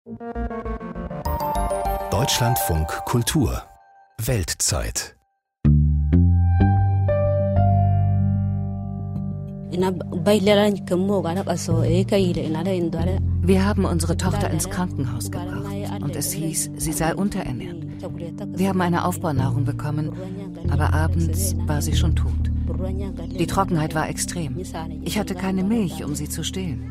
Deutschlandfunk Kultur Weltzeit. Wir haben unsere Tochter ins Krankenhaus gebracht und es hieß, sie sei unterernährt. Wir haben eine Aufbaunahrung bekommen, aber abends war sie schon tot. Die Trockenheit war extrem. Ich hatte keine Milch, um sie zu stillen.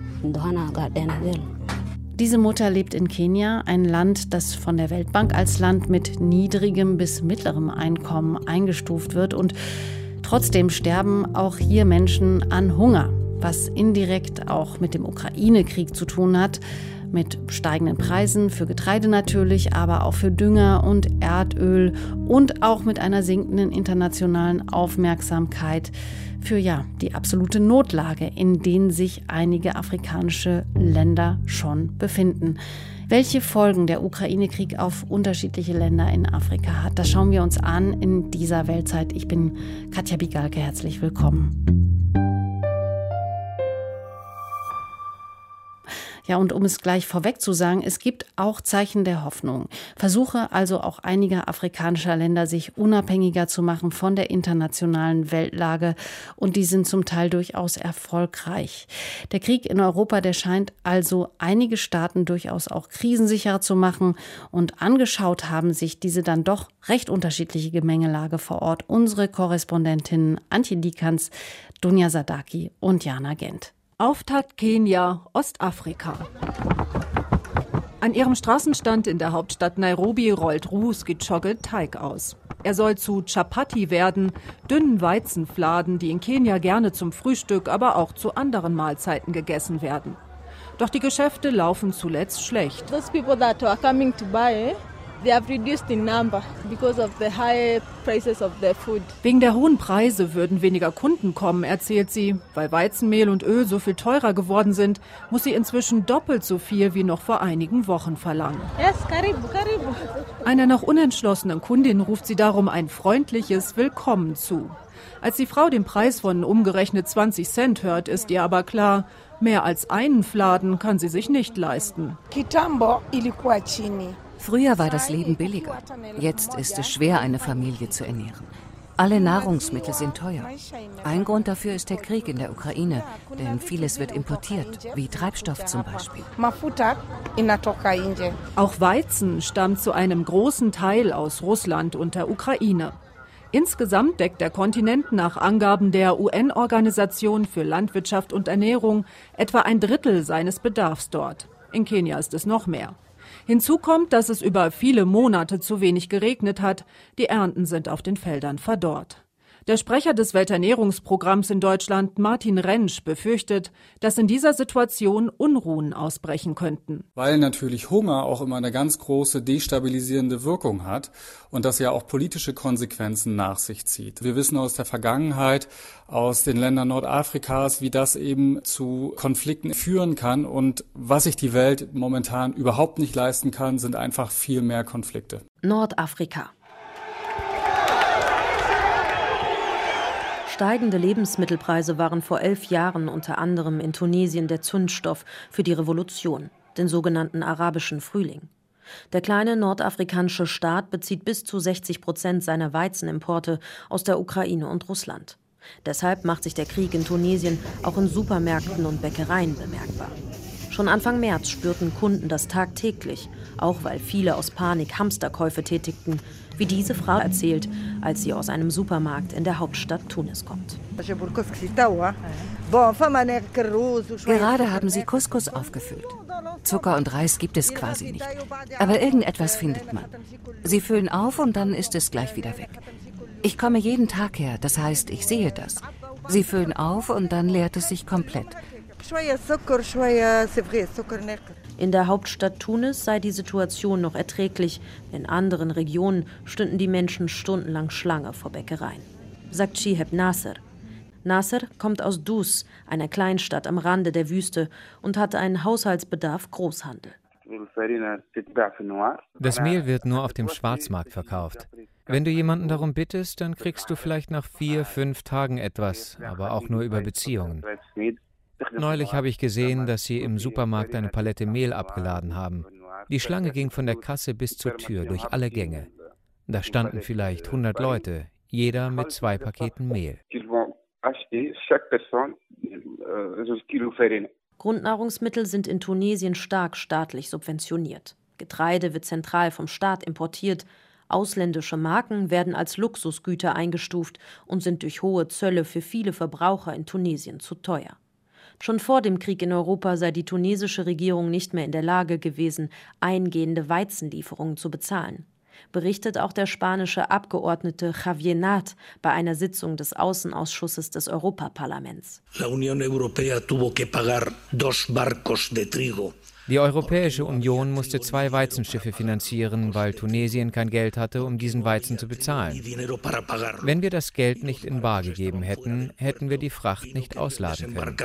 Diese Mutter lebt in Kenia, ein Land, das von der Weltbank als Land mit niedrigem bis mittlerem Einkommen eingestuft wird. Und trotzdem sterben auch hier Menschen an Hunger, was indirekt auch mit dem Ukraine-Krieg zu tun hat. Mit steigenden Preisen für Getreide natürlich, aber auch für Dünger und Erdöl und auch mit einer sinkenden internationalen Aufmerksamkeit für die absolute Notlage, in denen sich einige afrikanische Länder schon befinden. Welche Folgen der Ukraine-Krieg auf unterschiedliche Länder in Afrika hat, das schauen wir uns an in dieser Weltzeit. Ich bin Katja Bigalke, herzlich willkommen. Ja, und um es gleich vorweg zu sagen, es gibt auch Zeichen der Hoffnung. Versuche also auch einiger afrikanischer Länder, sich unabhängiger zu machen von der internationalen Weltlage. Und die sind zum Teil durchaus erfolgreich. Der Krieg in Europa, der scheint also einige Staaten durchaus auch krisensicherer zu machen. Und angeschaut haben sich diese dann doch recht unterschiedliche Gemengelage vor Ort unsere Korrespondentinnen Antje Dikans, Dunja Sadaki und Jana Gent. Auftakt Kenia, Ostafrika. An ihrem Straßenstand in der Hauptstadt Nairobi rollt Ruhus Gichoge Teig aus. Er soll zu Chapati werden, dünnen Weizenfladen, die in Kenia gerne zum Frühstück, aber auch zu anderen Mahlzeiten gegessen werden. Doch die Geschäfte laufen zuletzt schlecht. Those people that are coming to buy, they have reduced in number because of the high prices of the food. Wegen der hohen Preise würden weniger Kunden kommen, erzählt sie. Weil Weizenmehl und Öl so viel teurer geworden sind, muss sie inzwischen doppelt so viel wie noch vor einigen Wochen verlangen. Yes, karibu, karibu. Einer noch unentschlossenen Kundin ruft sie darum ein freundliches Willkommen zu. Als die Frau den Preis von umgerechnet 20 Cent hört, ist ihr aber klar, mehr als einen Fladen kann sie sich nicht leisten. Kitambo ilikuwa chini. Früher war das Leben billiger. Jetzt ist es schwer, eine Familie zu ernähren. Alle Nahrungsmittel sind teuer. Ein Grund dafür ist der Krieg in der Ukraine, denn vieles wird importiert, wie Treibstoff zum Beispiel. Mafuta inatoka nje. Auch Weizen stammt zu einem großen Teil aus Russland und der Ukraine. Insgesamt deckt der Kontinent nach Angaben der UN-Organisation für Landwirtschaft und Ernährung etwa ein Drittel seines Bedarfs dort. In Kenia ist es noch mehr. Hinzu kommt, dass es über viele Monate zu wenig geregnet hat. Die Ernten sind auf den Feldern verdorrt. Der Sprecher des Welternährungsprogramms in Deutschland, Martin Rentsch, befürchtet, dass in dieser Situation Unruhen ausbrechen könnten. Weil natürlich Hunger auch immer eine ganz große destabilisierende Wirkung hat und das ja auch politische Konsequenzen nach sich zieht. Wir wissen aus der Vergangenheit, aus den Ländern Nordafrikas, wie das eben zu Konflikten führen kann. Und was sich die Welt momentan überhaupt nicht leisten kann, sind einfach viel mehr Konflikte. Nordafrika. Steigende Lebensmittelpreise waren vor 11 Jahren unter anderem in Tunesien der Zündstoff für die Revolution, den sogenannten arabischen Frühling. Der kleine nordafrikanische Staat bezieht bis zu 60% seiner Weizenimporte aus der Ukraine und Russland. Deshalb macht sich der Krieg in Tunesien auch in Supermärkten und Bäckereien bemerkbar. Schon Anfang März spürten Kunden das tagtäglich, auch weil viele aus Panik Hamsterkäufe tätigten, wie diese Frau erzählt, als sie aus einem Supermarkt in der Hauptstadt Tunis kommt. Gerade haben sie Couscous aufgefüllt. Zucker und Reis gibt es quasi nicht. Aber irgendetwas findet man. Sie füllen auf und dann ist es gleich wieder weg. Ich komme jeden Tag her, das heißt, ich sehe das. Sie füllen auf und dann leert es sich komplett. In der Hauptstadt Tunis sei die Situation noch erträglich. In anderen Regionen stünden die Menschen stundenlang Schlange vor Bäckereien, sagt Chiheb Nasser. Nasser kommt aus Dus, einer Kleinstadt am Rande der Wüste, und hatte einen Haushaltsbedarf Großhandel. Das Mehl wird nur auf dem Schwarzmarkt verkauft. Wenn du jemanden darum bittest, dann kriegst du vielleicht nach 4-5 Tagen etwas, aber auch nur über Beziehungen. Neulich habe ich gesehen, dass sie im Supermarkt eine Palette Mehl abgeladen haben. Die Schlange ging von der Kasse bis zur Tür, durch alle Gänge. Da standen vielleicht 100 Leute, jeder mit 2 Paketen Mehl. Grundnahrungsmittel sind in Tunesien stark staatlich subventioniert. Getreide wird zentral vom Staat importiert. Ausländische Marken werden als Luxusgüter eingestuft und sind durch hohe Zölle für viele Verbraucher in Tunesien zu teuer. Schon vor dem Krieg in Europa sei die tunesische Regierung nicht mehr in der Lage gewesen, eingehende Weizenlieferungen zu bezahlen. Berichtet auch der spanische Abgeordnete Javier Nart bei einer Sitzung des Außenausschusses des Europaparlaments. Die Europäische Union musste 2 Weizenschiffe finanzieren, weil Tunesien kein Geld hatte, um diesen Weizen zu bezahlen. Wenn wir das Geld nicht in bar gegeben hätten, hätten wir die Fracht nicht ausladen können.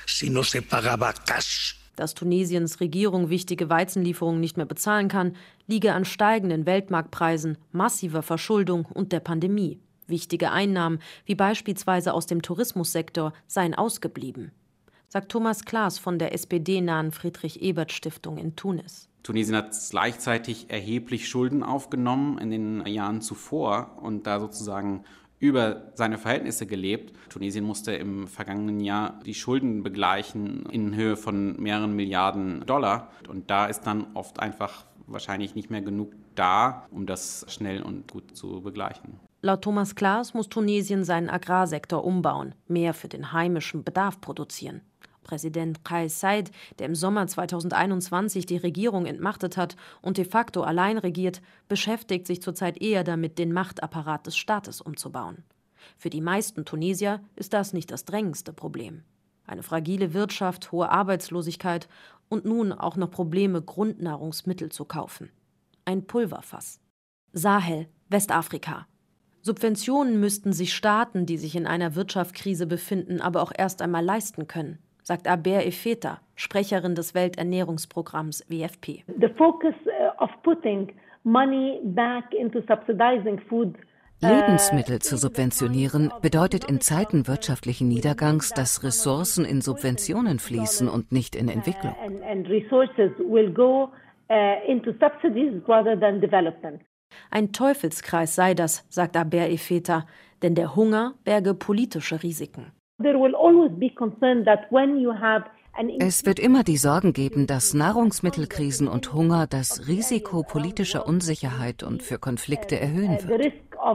Dass Tunesiens Regierung wichtige Weizenlieferungen nicht mehr bezahlen kann, liege an steigenden Weltmarktpreisen, massiver Verschuldung und der Pandemie. Wichtige Einnahmen, wie beispielsweise aus dem Tourismussektor, seien ausgeblieben, sagt Thomas Klaas von der SPD-nahen Friedrich-Ebert-Stiftung in Tunis. Tunesien hat gleichzeitig erheblich Schulden aufgenommen in den Jahren zuvor und da sozusagen über seine Verhältnisse gelebt. Tunesien musste im vergangenen Jahr die Schulden begleichen in Höhe von mehreren Milliarden $. Und da ist dann oft einfach wahrscheinlich nicht mehr genug da, um das schnell und gut zu begleichen. Laut Thomas Klaas muss Tunesien seinen Agrarsektor umbauen, mehr für den heimischen Bedarf produzieren. Präsident Kais Saied, der im Sommer 2021 die Regierung entmachtet hat und de facto allein regiert, beschäftigt sich zurzeit eher damit, den Machtapparat des Staates umzubauen. Für die meisten Tunesier ist das nicht das drängendste Problem. Eine fragile Wirtschaft, hohe Arbeitslosigkeit und nun auch noch Probleme, Grundnahrungsmittel zu kaufen. Ein Pulverfass. Sahel, Westafrika. Subventionen müssten sich Staaten, die sich in einer Wirtschaftskrise befinden, aber auch erst einmal leisten können, sagt Aber Efeta, Sprecherin des Welternährungsprogramms WFP. The focus of putting money back into subsidizing food. Lebensmittel zu subventionieren bedeutet in Zeiten wirtschaftlichen Niedergangs, dass Ressourcen in Subventionen fließen und nicht in Entwicklung. Ein Teufelskreis sei das, sagt Aber Efeta, denn der Hunger berge politische Risiken. Es wird immer die Sorgen geben, dass Nahrungsmittelkrisen und Hunger das Risiko politischer Unsicherheit und für Konflikte erhöhen wird.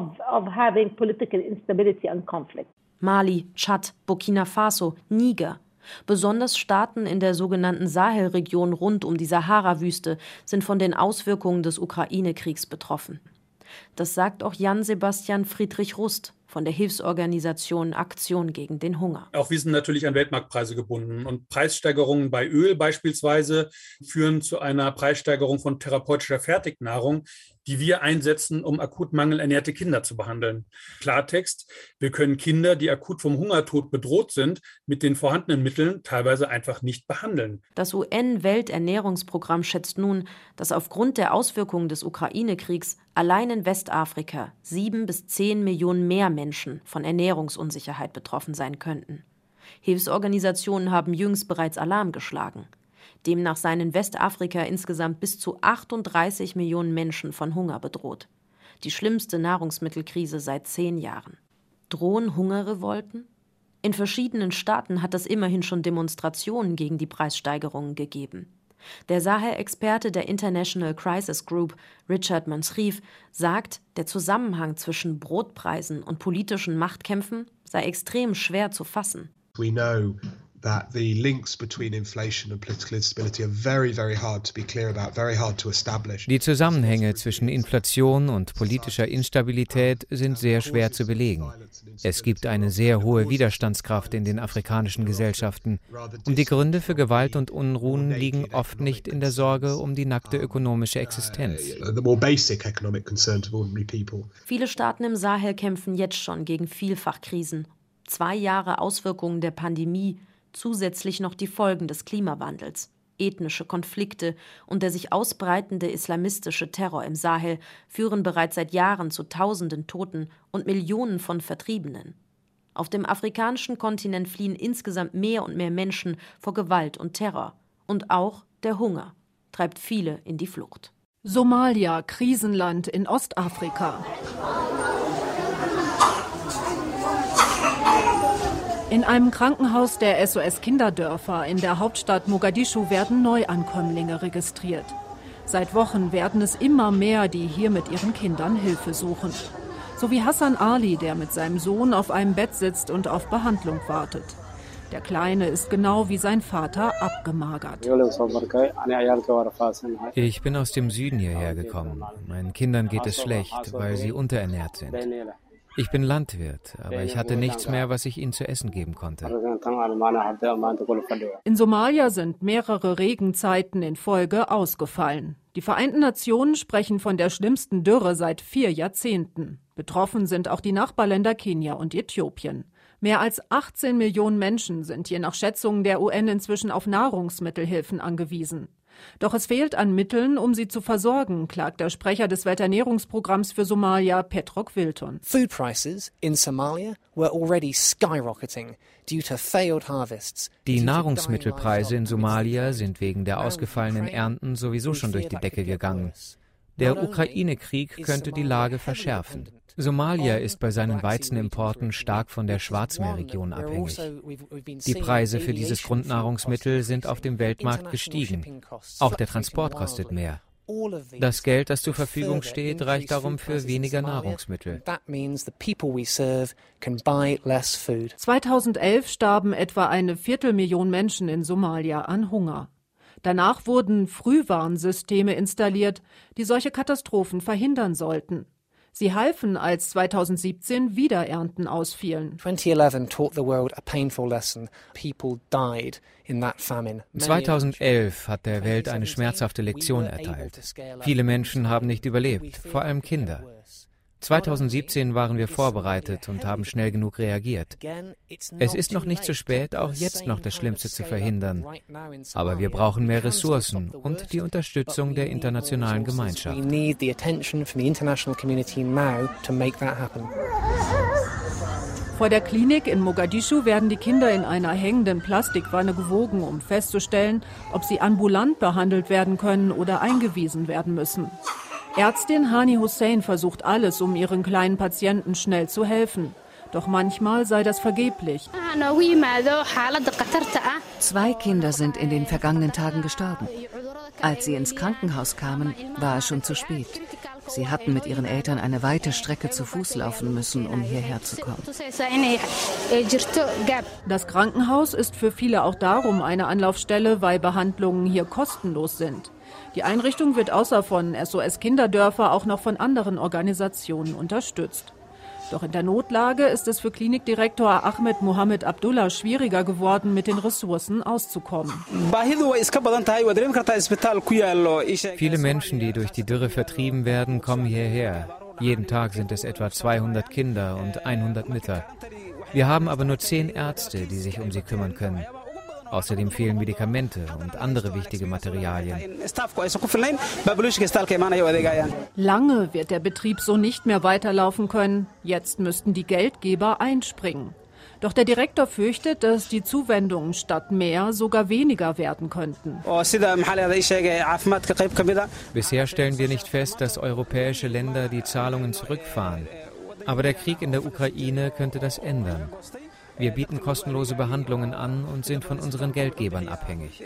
Mali, Tschad, Burkina Faso, Niger. Besonders Staaten in der sogenannten Sahelregion rund um die Sahara-Wüste sind von den Auswirkungen des Ukraine-Kriegs betroffen. Das sagt auch Jan-Sebastian Friedrich Rust von der Hilfsorganisation Aktion gegen den Hunger. Auch wir sind natürlich an Weltmarktpreise gebunden und Preissteigerungen bei Öl beispielsweise führen zu einer Preissteigerung von therapeutischer Fertignahrung, die wir einsetzen, um akut mangelernährte Kinder zu behandeln. Klartext, wir können Kinder, die akut vom Hungertod bedroht sind, mit den vorhandenen Mitteln teilweise einfach nicht behandeln. Das UN-Welternährungsprogramm schätzt nun, dass aufgrund der Auswirkungen des Ukraine-Kriegs allein in Westafrika 7 bis 10 Millionen mehr Menschen von Ernährungsunsicherheit betroffen sein könnten. Hilfsorganisationen haben jüngst bereits Alarm geschlagen. Demnach seien in Westafrika insgesamt bis zu 38 Millionen Menschen von Hunger bedroht. Die schlimmste Nahrungsmittelkrise seit 10 Jahren. Drohen Hungerrevolten? In verschiedenen Staaten hat es immerhin schon Demonstrationen gegen die Preissteigerungen gegeben. Der Sahel-Experte der International Crisis Group, Richard Mansrief, sagt, der Zusammenhang zwischen Brotpreisen und politischen Machtkämpfen sei extrem schwer zu fassen. We know that the links between inflation and political instability are very, very hard to be clear about, very hard to establish. Die Zusammenhänge zwischen Inflation und politischer Instabilität sind sehr schwer zu belegen. Es gibt eine sehr hohe Widerstandskraft in den afrikanischen Gesellschaften und die Gründe für Gewalt und Unruhen liegen oft nicht in der Sorge um die nackte ökonomische Existenz. Viele Staaten im Sahel kämpfen jetzt schon gegen Vielfachkrisen. 2 Jahre Auswirkungen der Pandemie, zusätzlich noch die Folgen des Klimawandels. Ethnische Konflikte und der sich ausbreitende islamistische Terror im Sahel führen bereits seit Jahren zu Tausenden Toten und Millionen von Vertriebenen. Auf dem afrikanischen Kontinent fliehen insgesamt mehr und mehr Menschen vor Gewalt und Terror. Und auch der Hunger. treibt viele in die Flucht. Somalia, Krisenland in Ostafrika. In einem Krankenhaus der SOS Kinderdörfer in der Hauptstadt Mogadischu werden Neuankömmlinge registriert. Seit Wochen werden es immer mehr, die hier mit ihren Kindern Hilfe suchen. So wie Hassan Ali, der mit seinem Sohn auf einem Bett sitzt und auf Behandlung wartet. Der Kleine ist genau wie sein Vater abgemagert. Ich bin aus dem Süden hierher gekommen. Meinen Kindern geht es schlecht, weil sie unterernährt sind. Ich bin Landwirt, aber ich hatte nichts mehr, was ich ihnen zu essen geben konnte. In Somalia sind mehrere Regenzeiten in Folge ausgefallen. Die Vereinten Nationen sprechen von der schlimmsten Dürre seit 4 Jahrzehnten. Betroffen sind auch die Nachbarländer Kenia und Äthiopien. Mehr als 18 Millionen Menschen sind je nach Schätzungen der UN inzwischen auf Nahrungsmittelhilfen angewiesen. Doch es fehlt an Mitteln, um sie zu versorgen, klagt der Sprecher des Welternährungsprogramms für Somalia, Petrok Wilton. Food prices in Somalia were already skyrocketing due to failed harvests. Die Nahrungsmittelpreise in Somalia sind wegen der ausgefallenen Ernten sowieso schon durch die Decke gegangen. Der Ukraine-Krieg könnte die Lage verschärfen. Somalia ist bei seinen Weizenimporten stark von der Schwarzmeerregion abhängig. Die Preise für dieses Grundnahrungsmittel sind auf dem Weltmarkt gestiegen. Auch der Transport kostet mehr. Das Geld, das zur Verfügung steht, reicht darum für weniger Nahrungsmittel. 2011 starben etwa 250.000 Menschen in Somalia an Hunger. Danach wurden Frühwarnsysteme installiert, die solche Katastrophen verhindern sollten. Sie halfen, als 2017 wieder Ernten ausfielen. 2011 hat der Welt eine schmerzhafte Lektion erteilt. Viele Menschen haben nicht überlebt, vor allem Kinder. 2017 waren wir vorbereitet und haben schnell genug reagiert. Es ist noch nicht zu spät, auch jetzt noch das Schlimmste zu verhindern. Aber wir brauchen mehr Ressourcen und die Unterstützung der internationalen Gemeinschaft. Vor der Klinik in Mogadischu werden die Kinder in einer hängenden Plastikwanne gewogen, um festzustellen, ob sie ambulant behandelt werden können oder eingewiesen werden müssen. Ärztin Hani Hussein versucht alles, um ihren kleinen Patienten schnell zu helfen. Doch manchmal sei das vergeblich. 2 Kinder sind in den vergangenen Tagen gestorben. Als sie ins Krankenhaus kamen, war es schon zu spät. Sie hatten mit ihren Eltern eine weite Strecke zu Fuß laufen müssen, um hierher zu kommen. Das Krankenhaus ist für viele auch darum eine Anlaufstelle, weil Behandlungen hier kostenlos sind. Die Einrichtung wird außer von SOS Kinderdörfer auch noch von anderen Organisationen unterstützt. Doch in der Notlage ist es für Klinikdirektor Ahmed Mohamed Abdullah schwieriger geworden, mit den Ressourcen auszukommen. Viele Menschen, die durch die Dürre vertrieben werden, kommen hierher. Jeden Tag sind es etwa 200 Kinder und 100 Mütter. Wir haben aber nur 10 Ärzte, die sich um sie kümmern können. Außerdem fehlen Medikamente und andere wichtige Materialien. Lange wird der Betrieb so nicht mehr weiterlaufen können. Jetzt müssten die Geldgeber einspringen. Doch der Direktor fürchtet, dass die Zuwendungen statt mehr sogar weniger werden könnten. Bisher stellen wir nicht fest, dass europäische Länder die Zahlungen zurückfahren. Aber der Krieg in der Ukraine könnte das ändern. Wir bieten kostenlose Behandlungen an und sind von unseren Geldgebern abhängig.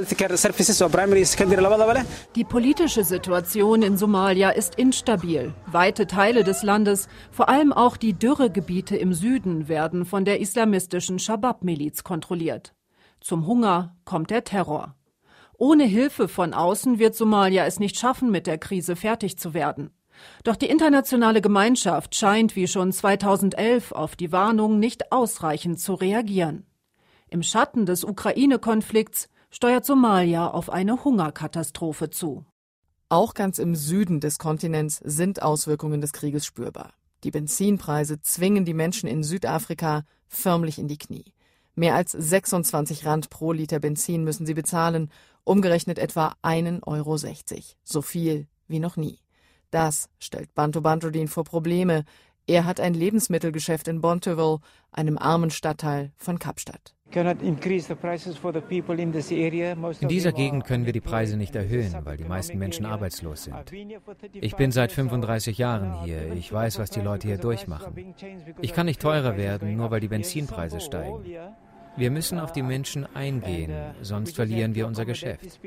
Die politische Situation in Somalia ist instabil. Weite Teile des Landes, vor allem auch die Dürregebiete im Süden, werden von der islamistischen Shabab-Miliz kontrolliert. Zum Hunger kommt der Terror. Ohne Hilfe von außen wird Somalia es nicht schaffen, mit der Krise fertig zu werden. Doch die internationale Gemeinschaft scheint wie schon 2011 auf die Warnung nicht ausreichend zu reagieren. Im Schatten des Ukraine-Konflikts steuert Somalia auf eine Hungerkatastrophe zu. Auch ganz im Süden des Kontinents sind Auswirkungen des Krieges spürbar. Die Benzinpreise zwingen die Menschen in Südafrika förmlich in die Knie. Mehr als 26 Rand pro Liter Benzin müssen sie bezahlen, umgerechnet etwa 1,60 Euro. So viel wie noch nie. Das stellt Bantu Bantuldin vor Probleme. Er hat ein Lebensmittelgeschäft in Bonteheuvel, einem armen Stadtteil von Kapstadt. In dieser Gegend können wir die Preise nicht erhöhen, weil die meisten Menschen arbeitslos sind. Ich bin seit 35 Jahren hier. Ich weiß, was die Leute hier durchmachen. Ich kann nicht teurer werden, nur weil die Benzinpreise steigen. Wir müssen auf die Menschen eingehen, sonst verlieren wir unser Geschäft.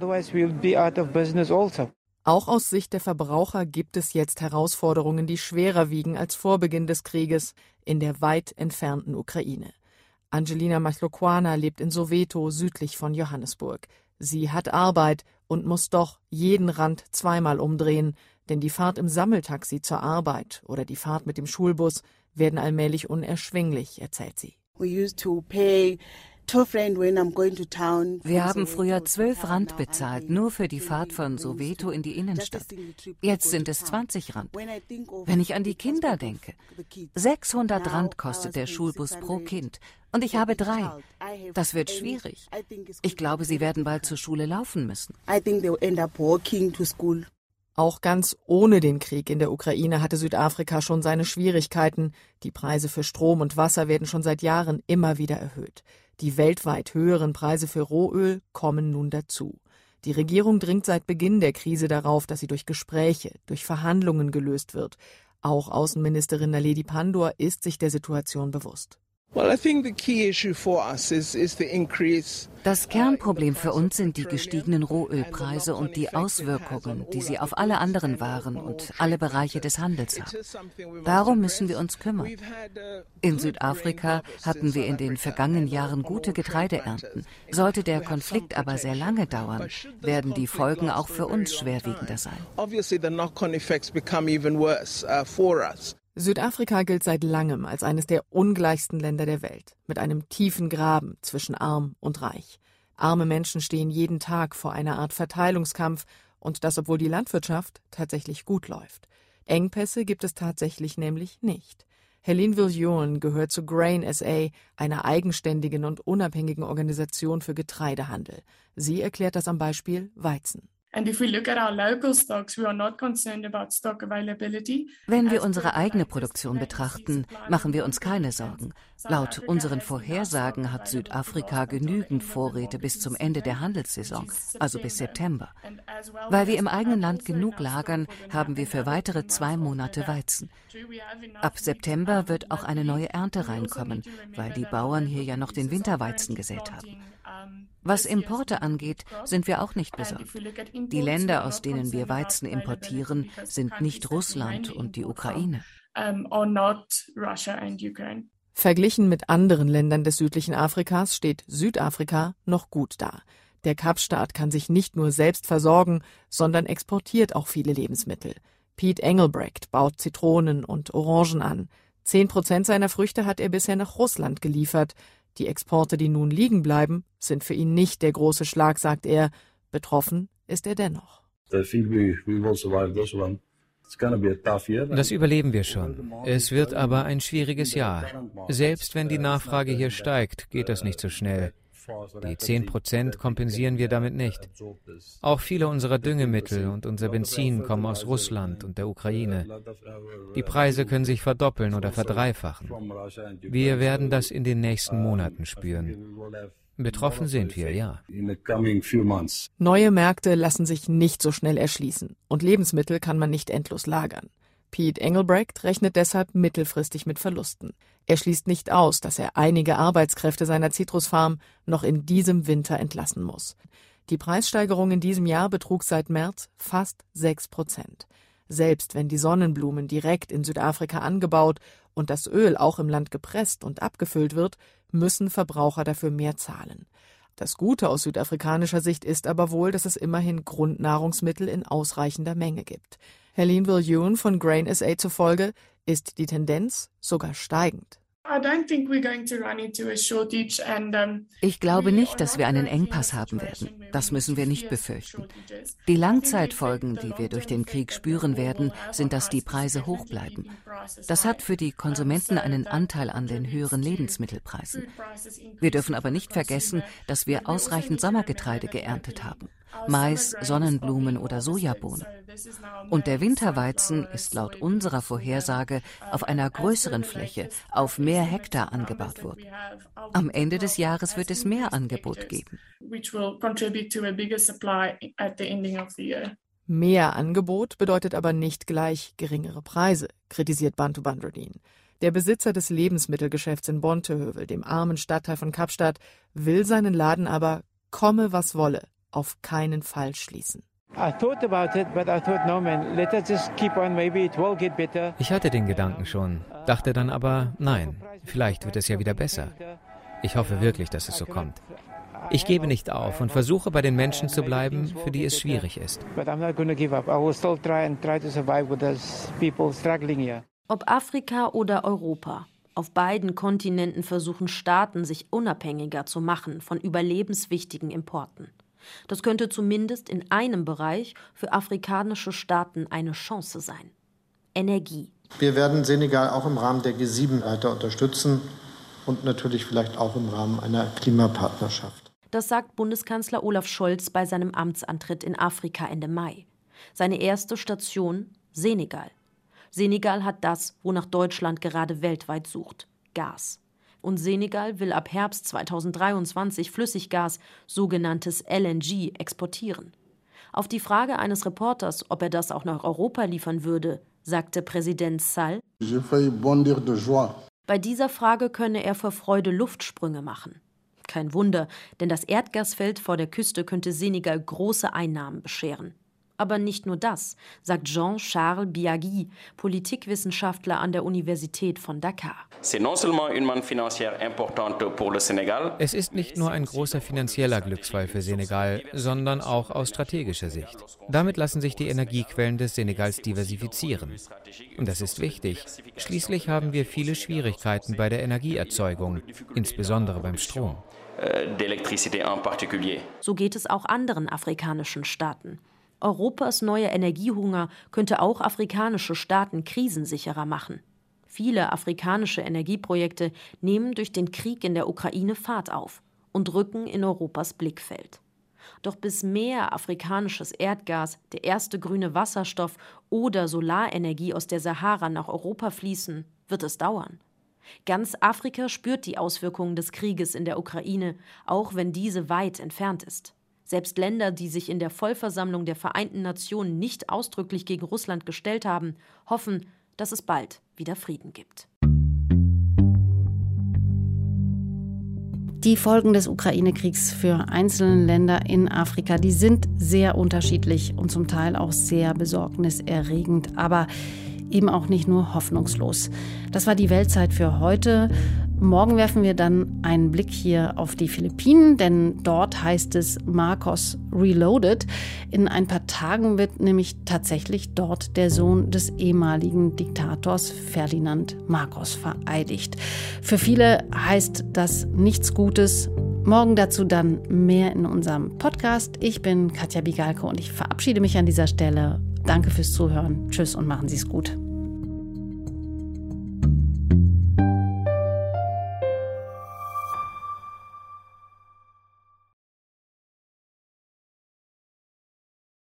Auch aus Sicht der Verbraucher gibt es jetzt Herausforderungen, die schwerer wiegen als vor Beginn des Krieges in der weit entfernten Ukraine. Angelina Machlokwana lebt in Soweto, südlich von Johannesburg. Sie hat Arbeit und muss doch jeden Rand zweimal umdrehen, denn die Fahrt im Sammeltaxi zur Arbeit oder die Fahrt mit dem Schulbus werden allmählich unerschwinglich, erzählt sie. Wir haben früher 12 Rand bezahlt, nur für die Fahrt von Soweto in die Innenstadt. Jetzt sind es 20 Rand. Wenn ich an die Kinder denke, 600 Rand kostet der Schulbus pro Kind und ich habe 3. Das wird schwierig. Ich glaube, sie werden bald zur Schule laufen müssen. Auch ganz ohne den Krieg in der Ukraine hatte Südafrika schon seine Schwierigkeiten. Die Preise für Strom und Wasser werden schon seit Jahren immer wieder erhöht. Die weltweit höheren Preise für Rohöl kommen nun dazu. Die Regierung dringt seit Beginn der Krise darauf, dass sie durch Gespräche, durch Verhandlungen gelöst wird. Auch Außenministerin Naledi Pandor ist sich der Situation bewusst. Das Kernproblem für uns sind die gestiegenen Rohölpreise und die Auswirkungen, die sie auf alle anderen Waren und alle Bereiche des Handels haben. Darum müssen wir uns kümmern. In Südafrika hatten wir in den vergangenen Jahren gute Getreideernten. Sollte der Konflikt aber sehr lange dauern, werden die Folgen auch für uns schwerwiegender sein. Südafrika gilt seit langem als eines der ungleichsten Länder der Welt, mit einem tiefen Graben zwischen Arm und Reich. Arme Menschen stehen jeden Tag vor einer Art Verteilungskampf, und das, obwohl die Landwirtschaft tatsächlich gut läuft. Engpässe gibt es tatsächlich nämlich nicht. Helene Viljoen gehört zu Grain SA, einer eigenständigen und unabhängigen Organisation für Getreidehandel. Sie erklärt das am Beispiel Weizen. Wenn wir unsere eigene Produktion betrachten, machen wir uns keine Sorgen. Laut unseren Vorhersagen hat Südafrika genügend Vorräte bis zum Ende der Handelssaison, also bis September. Weil wir im eigenen Land genug lagern, haben wir für weitere 2 Monate Weizen. Ab September wird auch eine neue Ernte reinkommen, weil die Bauern hier ja noch den Winterweizen gesät haben. Was Importe angeht, sind wir auch nicht besorgt. Die Länder, aus denen wir Weizen importieren, sind nicht Russland und die Ukraine. Verglichen mit anderen Ländern des südlichen Afrikas steht Südafrika noch gut da. Der Kapstaat kann sich nicht nur selbst versorgen, sondern exportiert auch viele Lebensmittel. Piet Engelbrecht baut Zitronen und Orangen an. 10% seiner Früchte hat er bisher nach Russland geliefert. Die Exporte, die nun liegen bleiben, sind für ihn nicht der große Schlag, sagt er. Betroffen ist er dennoch. Das überleben wir schon. Es wird aber ein schwieriges Jahr. Selbst wenn die Nachfrage hier steigt, geht das nicht so schnell. Die 10% kompensieren wir damit nicht. Auch viele unserer Düngemittel und unser Benzin kommen aus Russland und der Ukraine. Die Preise können sich verdoppeln oder verdreifachen. Wir werden das in den nächsten Monaten spüren. Betroffen sind wir, ja. Neue Märkte lassen sich nicht so schnell erschließen und Lebensmittel kann man nicht endlos lagern. Piet Engelbrecht rechnet deshalb mittelfristig mit Verlusten. Er schließt nicht aus, dass er einige Arbeitskräfte seiner Zitrusfarm noch in diesem Winter entlassen muss. Die Preissteigerung in diesem Jahr betrug seit März fast 6%. Selbst wenn die Sonnenblumen direkt in Südafrika angebaut und das Öl auch im Land gepresst und abgefüllt wird, müssen Verbraucher dafür mehr zahlen. Das Gute aus südafrikanischer Sicht ist aber wohl, dass es immerhin Grundnahrungsmittel in ausreichender Menge gibt. Helene Viljoen von Grain SA zufolge ist die Tendenz sogar steigend. Ich glaube nicht, dass wir einen Engpass haben werden. Das müssen wir nicht befürchten. Die Langzeitfolgen, die wir durch den Krieg spüren werden, sind, dass die Preise hoch bleiben. Das hat für die Konsumenten einen Anteil an den höheren Lebensmittelpreisen. Wir dürfen aber nicht vergessen, dass wir ausreichend Sommergetreide geerntet haben. Mais, Sonnenblumen oder Sojabohnen. Und der Winterweizen ist laut unserer Vorhersage auf einer größeren Fläche, auf mehr Hektar angebaut worden. Am Ende des Jahres wird es mehr Angebot geben. Mehr Angebot bedeutet aber nicht gleich geringere Preise, kritisiert Bantu Bandrodin. Der Besitzer des Lebensmittelgeschäfts in Bonteheuvel, dem armen Stadtteil von Kapstadt, will seinen Laden aber, komme was wolle, auf keinen Fall schließen. Ich hatte den Gedanken schon, dachte dann aber, nein, vielleicht wird es ja wieder besser. Ich hoffe wirklich, dass es so kommt. Ich gebe nicht auf und versuche bei den Menschen zu bleiben, für die es schwierig ist. Ob Afrika oder Europa, auf beiden Kontinenten versuchen Staaten, sich unabhängiger zu machen von überlebenswichtigen Importen. Das könnte zumindest in einem Bereich für afrikanische Staaten eine Chance sein: Energie. Wir werden Senegal auch im Rahmen der G7 weiter unterstützen und natürlich vielleicht auch im Rahmen einer Klimapartnerschaft. Das sagt Bundeskanzler Olaf Scholz bei seinem Amtsantritt in Afrika Ende Mai. Seine erste Station: Senegal. Senegal hat das, wonach Deutschland gerade weltweit sucht: Gas. Und Senegal will ab Herbst 2023 Flüssiggas, sogenanntes LNG, exportieren. Auf die Frage eines Reporters, ob er das auch nach Europa liefern würde, sagte Präsident Sall: Bei dieser Frage könne er vor Freude Luftsprünge machen. Kein Wunder, denn das Erdgasfeld vor der Küste könnte Senegal große Einnahmen bescheren. Aber nicht nur das, sagt Jean-Charles Biagui, Politikwissenschaftler an der Universität von Dakar. Es ist nicht nur ein großer finanzieller Glücksfall für Senegal, sondern auch aus strategischer Sicht. Damit lassen sich die Energiequellen des Senegals diversifizieren. Und das ist wichtig. Schließlich haben wir viele Schwierigkeiten bei der Energieerzeugung, insbesondere beim Strom. So geht es auch anderen afrikanischen Staaten. Europas neuer Energiehunger könnte auch afrikanische Staaten krisensicherer machen. Viele afrikanische Energieprojekte nehmen durch den Krieg in der Ukraine Fahrt auf und rücken in Europas Blickfeld. Doch bis mehr afrikanisches Erdgas, der erste grüne Wasserstoff oder Solarenergie aus der Sahara nach Europa fließen, wird es dauern. Ganz Afrika spürt die Auswirkungen des Krieges in der Ukraine, auch wenn diese weit entfernt ist. Selbst Länder, die sich in der Vollversammlung der Vereinten Nationen nicht ausdrücklich gegen Russland gestellt haben, hoffen, dass es bald wieder Frieden gibt. Die Folgen des Ukraine-Kriegs für einzelne Länder in Afrika, die sind sehr unterschiedlich und zum Teil auch sehr besorgniserregend, aber eben auch nicht nur hoffnungslos. Das war die Weltzeit für heute. Morgen werfen wir dann einen Blick hier auf die Philippinen, denn dort heißt es Marcos Reloaded. In ein paar Tagen wird nämlich tatsächlich dort der Sohn des ehemaligen Diktators Ferdinand Marcos vereidigt. Für viele heißt das nichts Gutes. Morgen dazu dann mehr in unserem Podcast. Ich bin Katja Bigalko und ich verabschiede mich an dieser Stelle. Danke fürs Zuhören. Tschüss und machen Sie es gut.